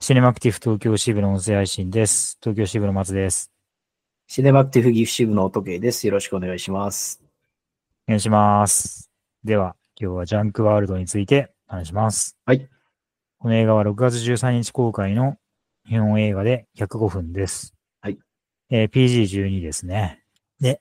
シネマクティフ東京支部の音声配信です。東京支部の松です。 シネマクティフ岐阜支部の音慶です。よろしくお願いします。 お願いします。では、今日はジャンクワールドについて話します。 はい。 この映画は6月13日公開の日本映画で105分です。 はい。 PG12 ですね。で、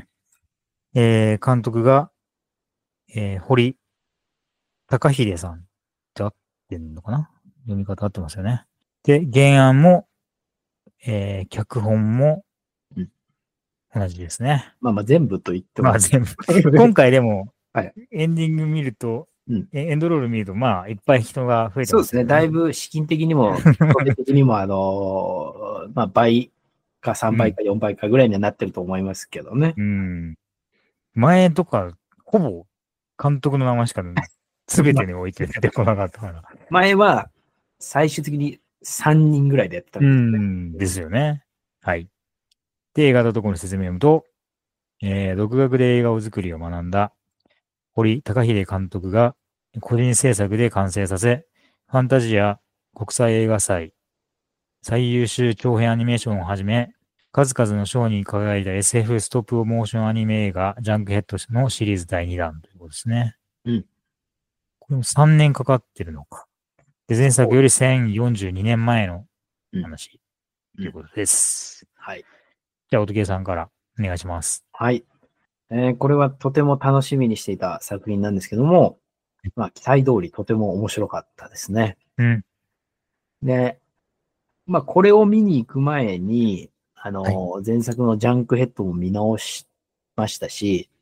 監督が、堀高秀さんって合ってんのかな？読み方合ってますよね。で、原案も、脚本も同じですね。 まあ全部と言っても。 全部。今回でも、 はい、 エンディング見ると、エンドロール見ると、いっぱい人が増えてますね。 そうですね。だいぶ資金的にも、的にも、倍か3倍か4倍かぐらいにはなってると思いますけどね。 前とか、ほぼ監督の名前しか全てに置いて出てこなかったから。 前は、最終的に3人ぐらいでやってたんですよね。はい。で、映画のところの説明を読むと、独学で映画を作りを学んだ堀高秀監督が個人制作で完成させ、ファンタジア国際映画祭最優秀長編アニメーションをはじめ、数々の賞に輝いた SF ストップモーションアニメ映画ジャンクヘッドのシリーズ第2弾ということですね。これも3年かかってるのか。で、前作より1042年前の話ということです。 はい。 じゃあ、音慶さんからお願いします。 はい。これはとても楽しみにしていた作品なんですけども、期待通りとても面白かったですね。で、これを見に行く前に、前作のジャンクヘッドも見直しましたし、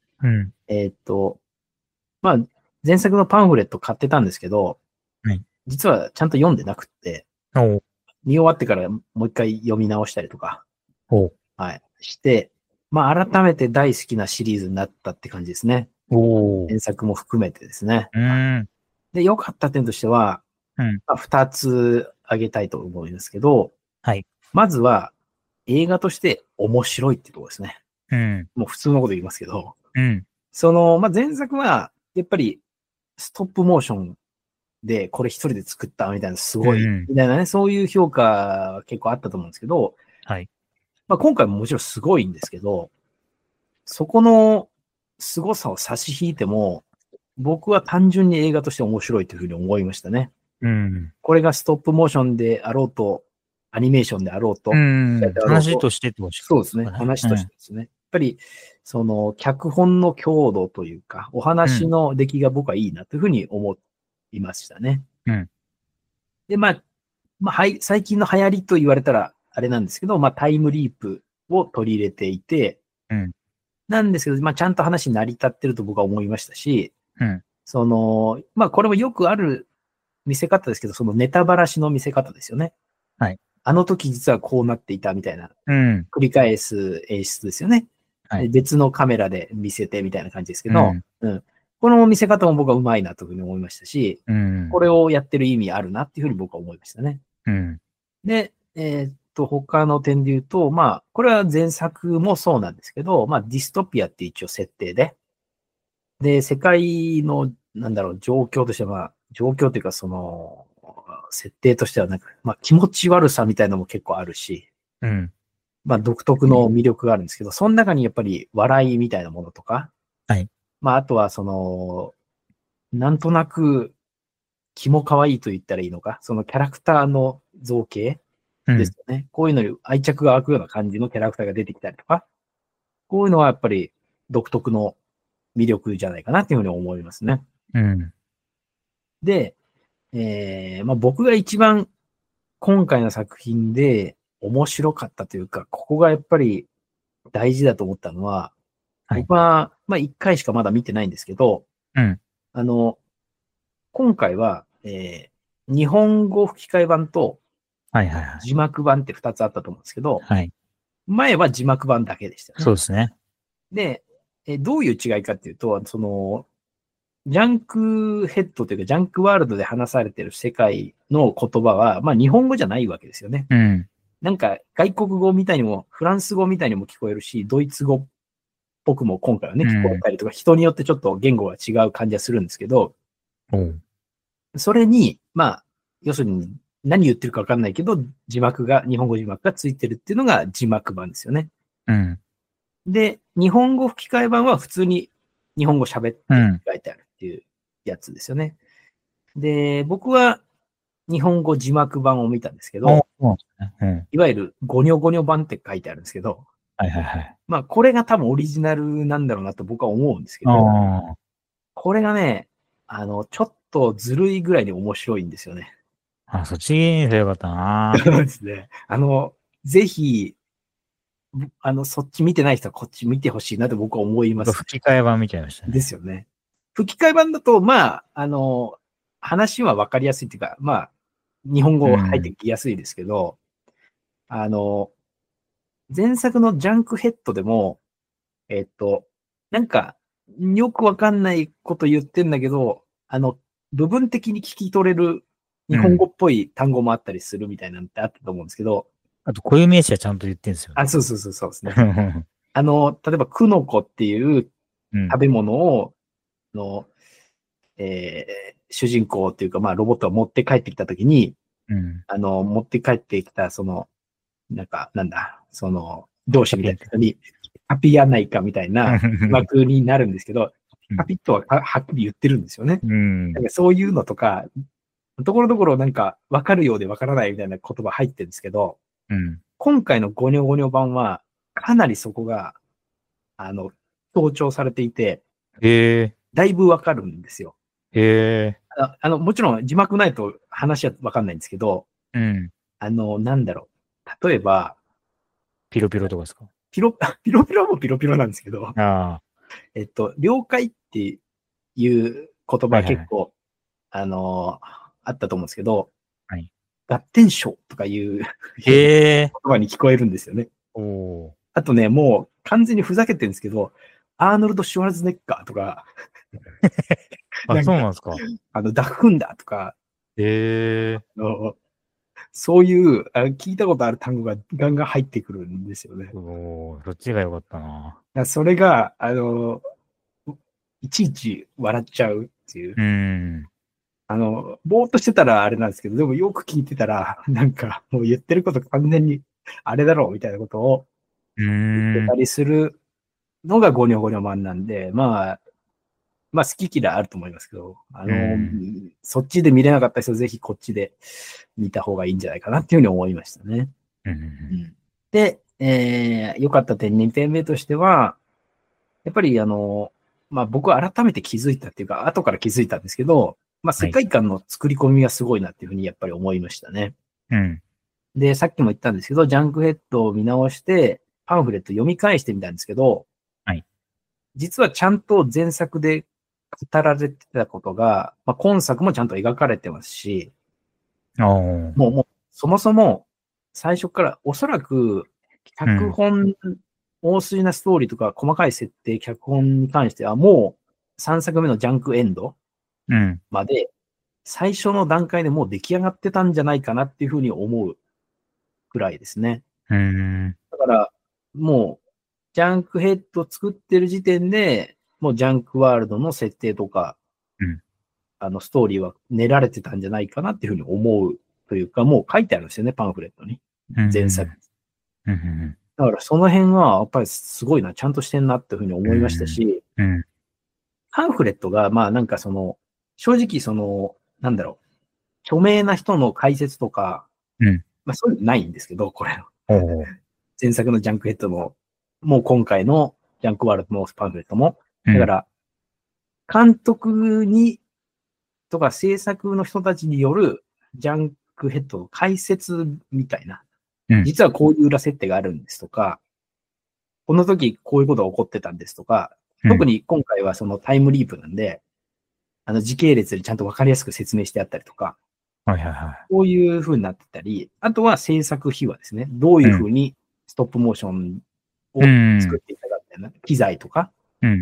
前作のパンフレット買ってたんですけど、実はちゃんと読んでなくって、見終わってからもう一回読み直したりとか、して、改めて大好きなシリーズになったって感じですね。前作も含めてですね。で、良かった点としては、2つ挙げたいと思うんですけど、まずは映画として面白いってところですね。もう普通のこと言いますけど、前作はやっぱりストップモーションでこれ一人で作ったみたいなすごい、みたいなね、そういう評価は結構あったと思うんですけど、今回ももちろんすごいんですけど、そこの凄さを差し引いても、僕は単純に映画として面白いというふうに思いましたね。これがストップモーションであろうと、アニメーションであろうと。 話としてってことそうですね。話としてですね。やっぱり、脚本の強度というか、お話の出来が僕はいいなというふうに思いましたね。で、最近の流行りと言われたら、あれなんですけど、タイムリープを取り入れていて、なんですけど、ちゃんと話成り立ってると僕は思いましたし、これもよくある見せ方ですけど、そのネタばらしの見せ方ですよね。あの時実はこうなっていたみたいな、繰り返す演出ですよね。別のカメラで見せてみたいな感じですけど、この見せ方も僕はうまいなというふうに思いましたし、これをやってる意味あるなっていうふうに僕は思いましたね。で、他の点で言うと、これは前作もそうなんですけど、ディストピアって一応設定で、で、世界の、状況としては、状況というか設定としては気持ち悪さみたいなのも結構あるし、独特の魅力があるんですけど、その中にやっぱり笑いみたいなものとか、あとはなんとなく、気も可愛いと言ったらいいのか、そのキャラクターの造形ですよね。こういうのに愛着が湧くような感じのキャラクターが出てきたりとか、こういうのはやっぱり独特の魅力じゃないかなっていうふうに思いますね。で、僕が一番今回の作品で面白かったというか、ここがやっぱり大事だと思ったのは、僕は、1回しかまだ見てないんですけど、今回は、日本語吹き替え版と字幕版って2つあったと思うんですけど、前は字幕版だけでしたね。 そうですね。 で、どういう違いかっていうと、ジャンクヘッドというか、ジャンクワールドで話されている世界の言葉は、日本語じゃないわけですよね。外国語みたいにも、フランス語みたいにも聞こえるし、ドイツ語っぽくも今回はね、聞こえたりとか、人によってちょっと言語が違う感じはするんですけど、それに、要するに、 何言ってるかわかんないけど、日本語字幕がついてるっていうのが字幕版ですよね。 うん。 で、日本語吹き替え版は普通に日本語喋って書いてあるっていうやつですよね。で、僕は日本語字幕版を見たんですけど、いわゆるゴニョゴニョ版って書いてあるんですけど、 はいはいはい。 まあこれが多分オリジナルなんだろうなと僕は思うんですけど、これがね、ちょっとずるいぐらいに面白いんですよね。 そっちにすればよかったな。 そうですね。ぜひ、そっち見てない人はこっち見てほしいなと僕は思います、ね。 吹き替え版見ちゃいましたね。 ですよね。吹き替え版だと、まあ、話はわかりやすいっていうか、まあ、日本語入ってきやすいですけど、前作のジャンクヘッドでも、なんか、よくわかんないこと言ってんだけど、部分的に聞き取れる日本語っぽい単語もあったりするみたいなんてあったと思うんですけど、 あと、固有名詞はちゃんと言ってんですよね。 そうですね。例えば、クノコっていう食べ物を、主人公っていうか、まあ、ロボットが持って帰ってきたときに、持って帰ってきた、上司みたいな人に、カピやないかみたいな枠になるんですけど、カピッとははっきり言ってるんですよね。なんかそういうのとか、ところどころなんか分かるようで分からないみたいな言葉入ってるんですけど、今回のゴニョゴニョ版は、かなりそこが、強調されていて、だいぶ分かるんですよ。もちろん字幕ないと話は分かんないんですけど、なんだろう。例えば、 ピロピロとかですか？ ピロピロもピロピロなんですけど、了解っていう言葉は結構、あったと思うんですけど、合点称とかいう言葉に聞こえるんですよね。あとね、もう完全にふざけてるんですけど、アーノルド・シュワルツネッガーとか、 そうなんですか。 ダフンだとか、そういう聞いたことある単語がガンガン入ってくるんですよね。 そっちが良かったな。 それが、いちいち笑っちゃうっていう。ぼーっとしてたらあれなんですけど、でもよく聞いてたら、なんかもう言ってること完全にあれだろうみたいなことを言ってたりするのがゴニョゴニョマンなんで、まあ好き嫌いあると思いますけど、そっちで見れなかった人はぜひこっちで見た方がいいんじゃないかなっていうふうに思いましたね。で、良かった点2点目としては、やっぱり僕は改めて気づいたっていうか、後から気づいたんですけど、世界観の作り込みがすごいなっていうふうにやっぱり思いましたね。で、さっきも言ったんですけど、ジャンクヘッドを見直して、パンフレット読み返してみたんですけど、実はちゃんと前作で語られてたことが、今作もちゃんと描かれてますし、もうそもそも最初からおそらく脚本、大筋なストーリーとか細かい設定、脚本に関してはもう3作目のジャンクエンドまで最初の段階でもう出来上がってたんじゃないかなっていうふうに思うくらいですね。だからもうジャンクヘッド作ってる時点でもうジャンクワールドの設定とか、ストーリーは練られてたんじゃないかなっていうふうに思うというか、もう書いてあるんですよね、パンフレットに。前作。だからその辺はやっぱりすごいな、ちゃんとしてんなっていうふうに思いましたし、パンフレットが、正直なんだろう、著名な人の解説とか、そういうのないんですけど、これ。前作のジャンクヘッドも、もう今回のジャンクワールドのパンフレットも。だから、監督に、とか制作の人たちによるジャンクヘッドの解説みたいな。実はこういう裏設定があるんですとか、この時こういうことが起こってたんですとか、特に今回はそのタイムリープなんで、時系列でちゃんとわかりやすく説明してあったりとか、こういう風になってたり、あとは制作秘話ですね。どういう風にストップモーションを作っていたかみたいな、機材とか、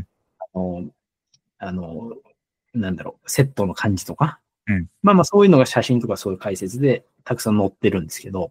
なんだろう、セットの感じとか、そういうのが写真とかそういう解説でたくさん載ってるんですけど、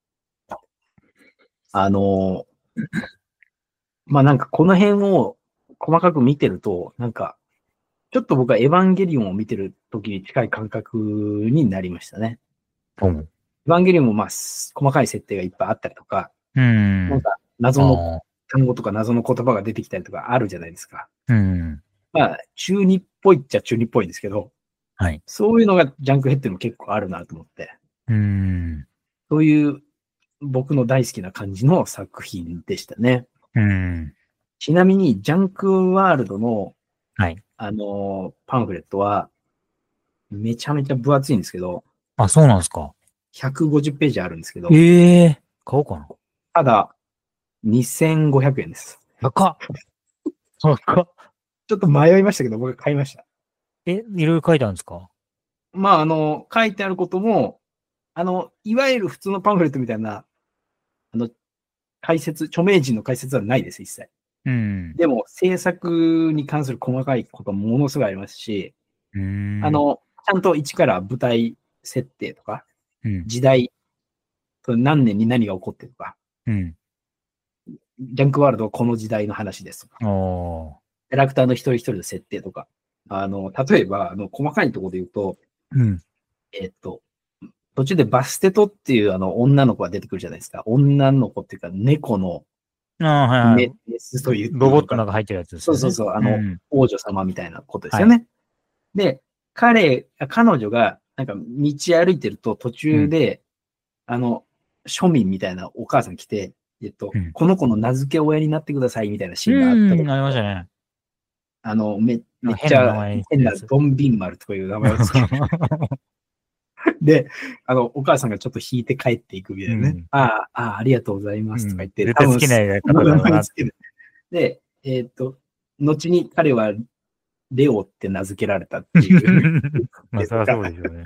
なんかこの辺を細かく見てると、なんか、ちょっと僕はエヴァンゲリオンを見てる時に近い感覚になりましたね。 ヴァンゲリオンもまあ、細かい設定がいっぱいあったりとか、 なんか謎の単語とか謎の言葉が出てきたりとかあるじゃないですか。まあ、中二っぽいっちゃ中二っぽいんですけど、 はい。 そういうのがジャンクヘッドにも結構あるなと思って。そういう僕の大好きな感じの作品でしたね。ちなみに、ジャンクワールドの、 はい。 パンフレットは、めちゃめちゃ分厚いんですけど、 あ、そうなんですか。 150ページあるんですけど、 買おうかな。 ただ、2500円です。 高っ。高っ。 ちょっと迷いましたけど、僕買いました。 いろいろ書いてあるんですか？ まあ、書いてあることも、いわゆる普通のパンフレットみたいな、解説、著名人の解説はないです、一切。でも、制作に関する細かいこともものすごいありますし、ちゃんと一から舞台設定とか、時代、何年に何が起こってるとか、ジャンクワールドはこの時代の話ですとか、キャラクターの一人一人の設定とか、例えば、細かいところで言うと、途中でバステトっていう女の子が出てくるじゃないですか。女の子っていうか、猫のメスという。 ロボットの中入ってるやつですね。そうそうそう、王女様みたいなことですよね。で、彼女が、なんか道歩いてると途中で、庶民みたいなお母さん来て、この子の名付け親になってくださいみたいなシーンがあったりありましたね。 めっちゃ変なドンビンマルとかいう名前をつけて。で、お母さんがちょっと引いて帰っていくみたいなね。ありがとうございますとか言って。 絶対好きな映画だな。 で、後に彼はレオって名付けられたっていう。 まあ、そりゃそうでしょうね。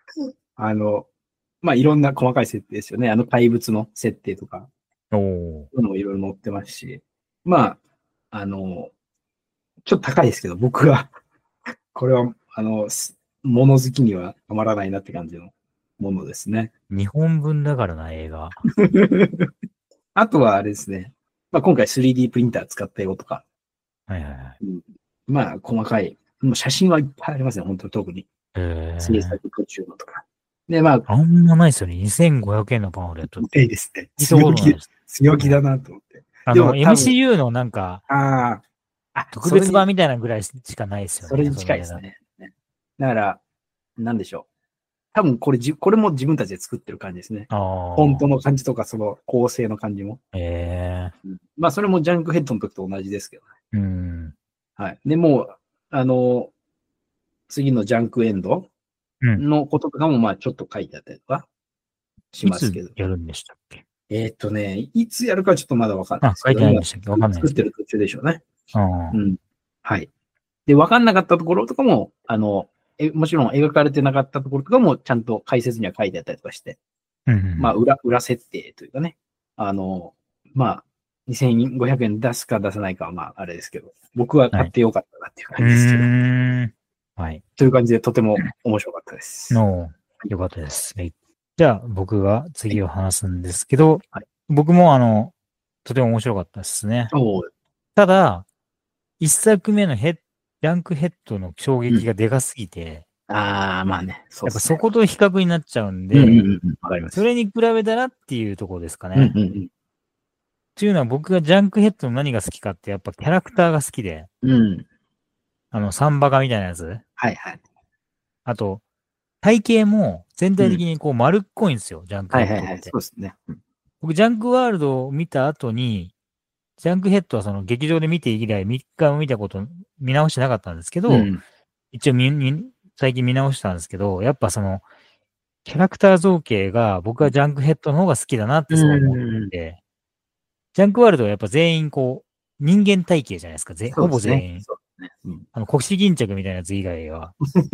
まあ、いろんな細かい設定ですよね。怪物の設定とか。 そういうのもいろいろ載ってますし。まあ、ちょっと高いですけど、僕はこれは、物好きにはたまらないなって感じのものですね。 日本分だからな、映画。 あとはあれですね。まあ、今回 3D プリンター使ったよとか。まあ、細かい。もう写真はいっぱいありますね、本当に特に。制作途中のとか。で、まあ。 あんまないですよね。2500円のパンフレットって。 いいですね。強気だなと思って。 でも MCU のなんか、特別版みたいなぐらいしかないですよね。 それに近いですね。だから、なんでしょう。多分これも自分たちで作ってる感じですね。本当の感じとか、その構成の感じも。まあ、それもジャンクヘッドの時と同じですけどね。はい。で、もう、次のジャンクエンドのこととかも、まあ、ちょっと書いてあったりとかしますけど。 いつやるんでしたっけ？ いつやるかちょっとまだわかんないですけど。 書いてないんでしたっけ？わかんないです。 作ってる途中でしょうね。はい。で、わかんなかったところとかも、もちろん描かれてなかったところとかもちゃんと解説には書いてあったりとかして、まあ、裏設定というかね、まあ、2500円出すか出さないかはまあ、あれですけど、僕は買ってよかったなっていう感じですけど。 はい。 という感じでとても面白かったです。 よかったです。じゃあ、僕が次を話すんですけど、僕もとても面白かったですね。ただ、一作目のジャンクヘッドの衝撃がでかすぎて、 まあね。 やっぱそこと比較になっちゃうんで、それに比べたらっていうところですかね。っていうのは僕がジャンクヘッドの何が好きかって、やっぱキャラクターが好きで、サンバカみたいなやつ。あと、体型も全体的にこう丸っこいんですよ、ジャンクヘッドって。 そうですね。 僕、ジャンクワールドを見た後に、ジャンクヘッドはその劇場で見て以来3日も見直してなかったんですけど、一応最近見直したんですけど、やっぱその、キャラクター造形が僕はジャンクヘッドの方が好きだなってそう思って、ジャンクワールドはやっぱ全員こう、人間体型じゃないですか。ほぼ全員。腰巾着みたいなやつ以外は。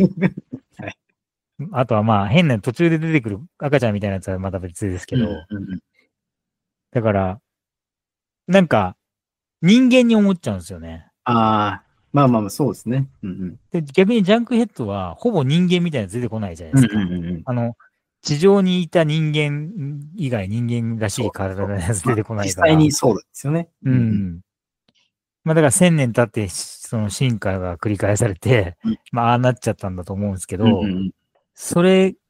あとはまあ変な途中で出てくる赤ちゃんみたいなやつはまた別ですけど。だから、なんか、人間に思っちゃうんですよね。 まあ、そうですね。 で、逆にジャンクヘッドは、ほぼ人間みたいなやつ出てこないじゃないですか。地上にいた人間以外人間らしい体のやつ出てこないから。 実際にそうですよね。 まあだから1000年経って、その進化が繰り返されて、まあああなっちゃったんだと思うんですけど、それ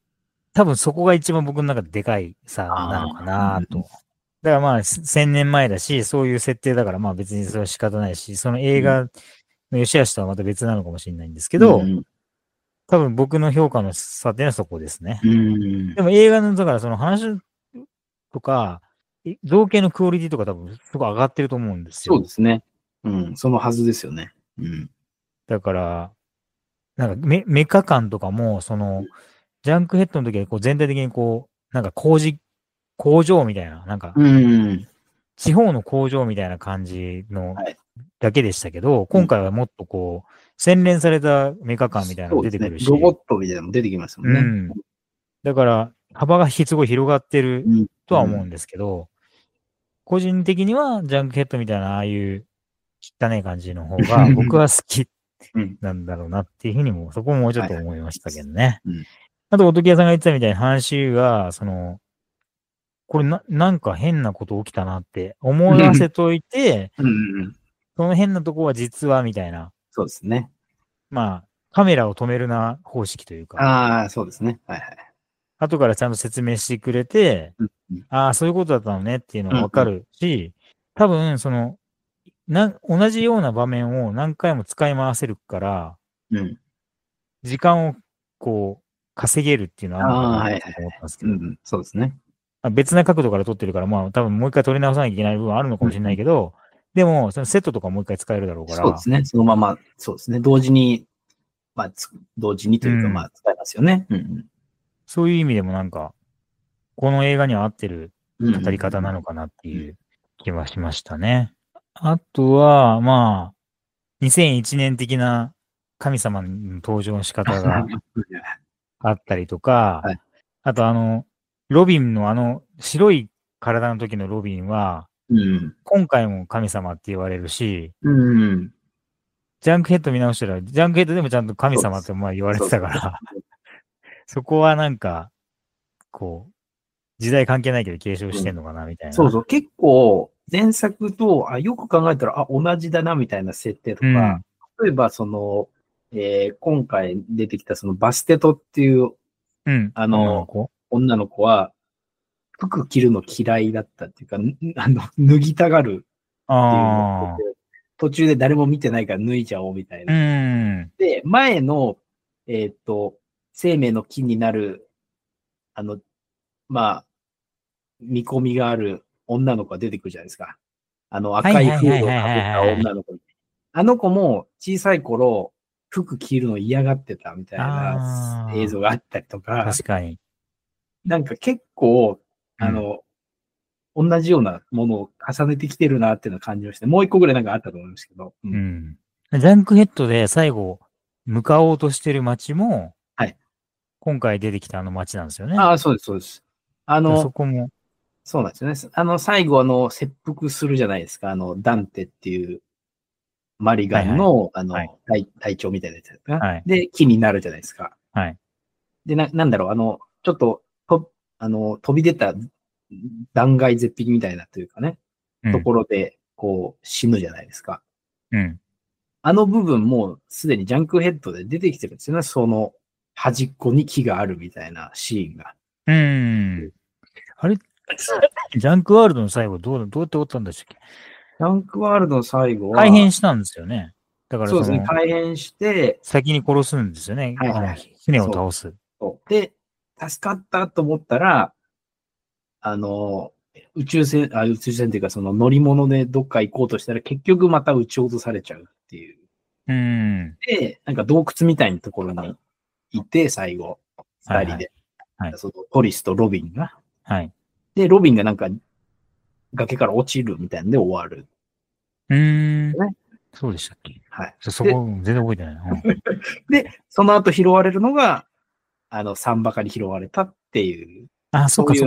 多分そこが一番僕の中ででかい差なのかなと。だからまあ、1000年前だし、そういう設定だから、まあ別にそれは仕方ないし、その映画の良し悪しとはまた別なのかもしれないんですけど、多分僕の評価の差っていうのはそこですね。でも映画の、だからその話とか、造形のクオリティとか多分すごい上がってると思うんですよ。 そうですね。そのはずですよね。 だから、なんかメカ感とかも、その、ジャンクヘッドの時はこう全体的にこう、なんか工場みたいな、なんか、地方の工場みたいな感じのだけでしたけど、今回はもっとこう、洗練されたメカ感みたいなのが出てくるし。 ロボットみたいなのも出てきますもんね。 だから、幅がすごい広がってるとは思うんですけど、個人的にはジャンクヘッドみたいなああいう汚い感じの方が僕は好きなんだろうなっていうふうにも、そこももうちょっと思いましたけどね。あと、音木屋さんが言ってたみたいな話が、その、これなんか変なこと起きたなって思わせといて、その変なとこは実はみたいな。 そうですね。 まあ、カメラを止めるな方式というか。 ああ、そうですね。はいはい。 後からちゃんと説明してくれて、ああ、そういうことだったのねっていうのがわかるし、多分、その、同じような場面を何回も使い回せるから、時間をこう、稼げるっていうのはあるのかなって思ったんですけど。 そうですね。 別な角度から撮ってるから、まあ多分もう一回撮り直さなきゃいけない部分あるのかもしれないけど、でも、そのセットとかもう一回使えるだろうから。 そうですね。そのまま、そうですね。同時に、まあ、同時にというか、まあ、使えますよね。 そういう意味でもなんか、この映画には合ってる語り方なのかなっていう気はしましたね。あとは、まあ、2001年的な神様の登場の仕方があったりとか、あとロビンの白い体の時のロビンは、今回も神様って言われるし、ジャンクヘッド見直したら、ジャンクヘッドでもちゃんと神様って言われてたから、そこはなんか、こう、時代関係ないけど継承してんのかな、みたいな。 そうそう。結構、前作と、よく考えたら、同じだな、みたいな設定とか、例えば、その、今回出てきた、その、バステトっていう、女の子は、服着るの嫌いだったっていうか、脱ぎたがるっていうの途中で誰も見てないから脱いじゃおうみたいな。で、前の、生命の木になる、まあ、見込みがある女の子が出てくるじゃないですか。赤いフードをかぶった女の子。あの子も小さい頃、服着るの嫌がってたみたいな映像があったりとか。 確かに。 なんか結構、同じようなものを重ねてきてるなっていうのを感じました。もう一個ぐらいなんかあったと思いますけど。 ジャンクヘッドで最後、向かおうとしてる街も、今回出てきたあの街なんですよね。 ああ、そうです、そうです。 そこも。 そうなんですよね。最後切腹するじゃないですか。ダンテっていう、マリガンの、隊長みたいなやつですか。で、木になるじゃないですか。で、なんだろう、ちょっと、飛び出た断崖絶壁みたいなというかね、ところで、こう、死ぬじゃないですか。あの部分もすでにジャンクヘッドで出てきてるんですよね。その端っこに木があるみたいなシーンが。 あれジャンクワールドの最後どうやって終わったんでしたっけ？ ジャンクワールドの最後は。 改変したんですよね。だからそうですね、改変して、 先に殺すんですよね。船を倒す。 で、助かったと思ったら、宇宙船っていうか、その乗り物でどっか行こうとしたら、結局また撃ち落とされちゃうっていう。で、なんか洞窟みたいなところにいて、最後、二人で。そのトリスとロビンが。で、ロビンがなんか、崖から落ちるみたいなんで終わる。 そうでしたっけ？ はい。 そこ、全然覚えてないな。 で、その後拾われるのが、サンバカに拾われたっていう。 そうだ。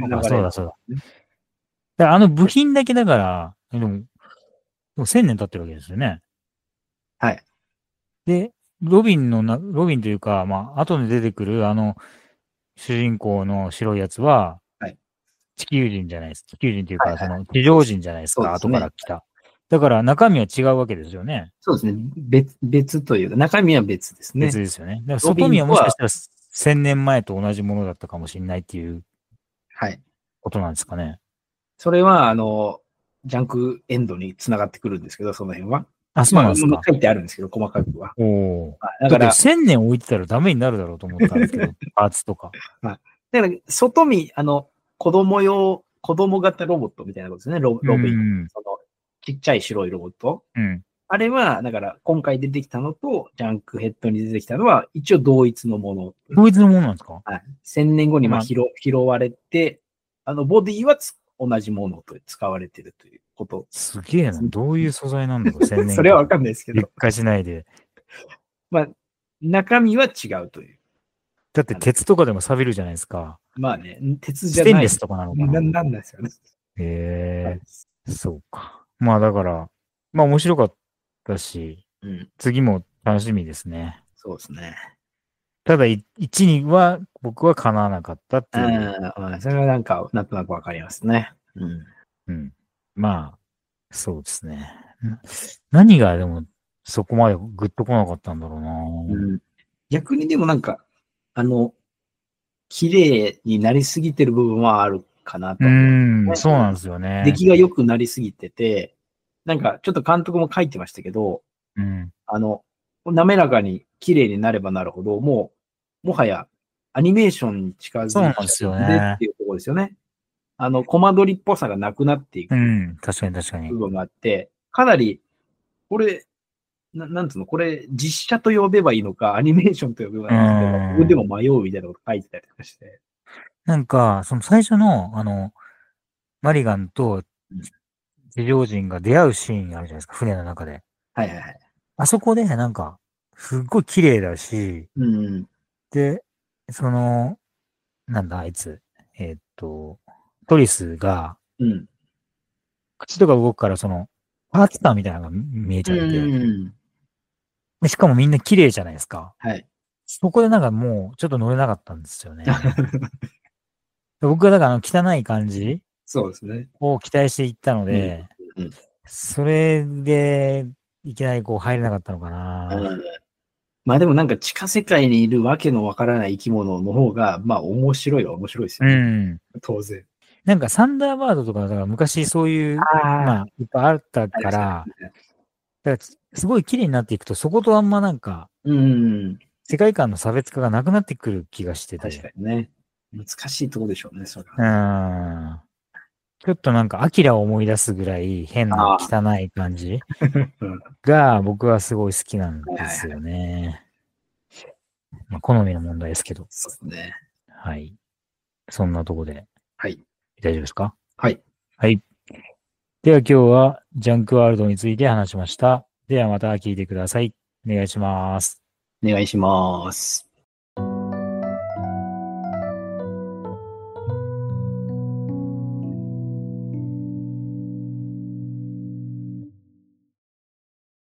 部品だけだから、でも1000年経ってるわけですよね。 はい。 で、ロビンというか、後で出てくる、主人公の白いやつは、地球人じゃないです。地球人というか、地上人じゃないですか、後から来た。だから中身は違うわけですよね。 そうですね。別というか、中身は別ですね。 別ですよね。だから外見はもしかしたら 1000年前と同じものだったかもしれないっていうはい。 ことなんですかね。 それは、ジャンクエンドにつながってくるんですけど、その辺は。 あ、そうなんですか。 書いてあるんですけど、細かくは。 おお。 だから、 だって1000年置いてたらダメになるだろうと思ったんですけど、パーツとか。 だから、外見、子供型ロボットみたいなことですね。ロビン。ちっちゃい白いロボット。 うん。 あれは、だから、今回出てきたのと、ジャンクヘッドに出てきたのは、一応同一のもの。 同一のものなんですか？ はい。1000年後に拾われて、ボディは同じものと使われているということ。 すげえな。どういう素材なんだろう、1000年後。 それはわかんないですけど。 劣化しないで。 中身は違うという。 だって鉄とかでも錆びるじゃないですか。 まあね、鉄じゃない。 ステンレスとかなのかな。 なんですよね。 へえ、そうか。まあだから、まあ面白かったし、次も楽しみですね。 そうですね。 ただ、1、2は僕は叶わなかったっていう。 それはなんとなくわかりますね。 まあ、そうですね。何がでも、そこまでグッと来なかったんだろうな。 逆にでも綺麗になりすぎてる部分はあるかなと思う。 そうなんですよね。 出来が良くなりすぎてて、ちょっと監督も書いてましたけど、滑らかに綺麗になればなるほど、もはやアニメーションに近づいてそうなんですよね。 っていうところですよね。コマ撮りっぽさがなくなっていく。 確かに確かに。 部分があって、かなり、これ、なんつうの、これ、実写と呼べばいいのか、アニメーションと呼べばいいのか、自分でも迷うみたいなこと書いてたりとかして。 なんか、その最初の、マリガンと地上人が出会うシーンあるじゃないですか、船の中で。 はいはいはい。 あそこで、なんか、すっごい綺麗だし、で、なんだ、あいつ、トリスが、口とか動くから、パーツ感みたいなのが見えちゃって、しかもみんな綺麗じゃないですか。 はい。 そこでなんかもう、ちょっと乗れなかったんですよね。僕はだから汚い感じそうですね。 を期待していったので、それで、いきなり入れなかったのかな。 まあでも地下世界にいるわけのわからない生き物の方が、まあ面白いは面白いですよね。当然。 なんかサンダーバードとか、だから昔そういう、まあ、いっぱいあったから、だからすごい綺麗になっていくと、そことあんまなんか、世界観の差別化がなくなってくる気がしてて。 確かにね。難しいとこでしょうね、それは。 ちょっとなんか、アキラを思い出すぐらい変な汚い感じが僕はすごい好きなんですよね。まあ、好みの問題ですけど。 そうですね。 はい。そんなとこで。 はい。 大丈夫ですか？ はい。 はい。では今日はジャンクワールドについて話しました。ではまた聞いてください。お願いします。 お願いします。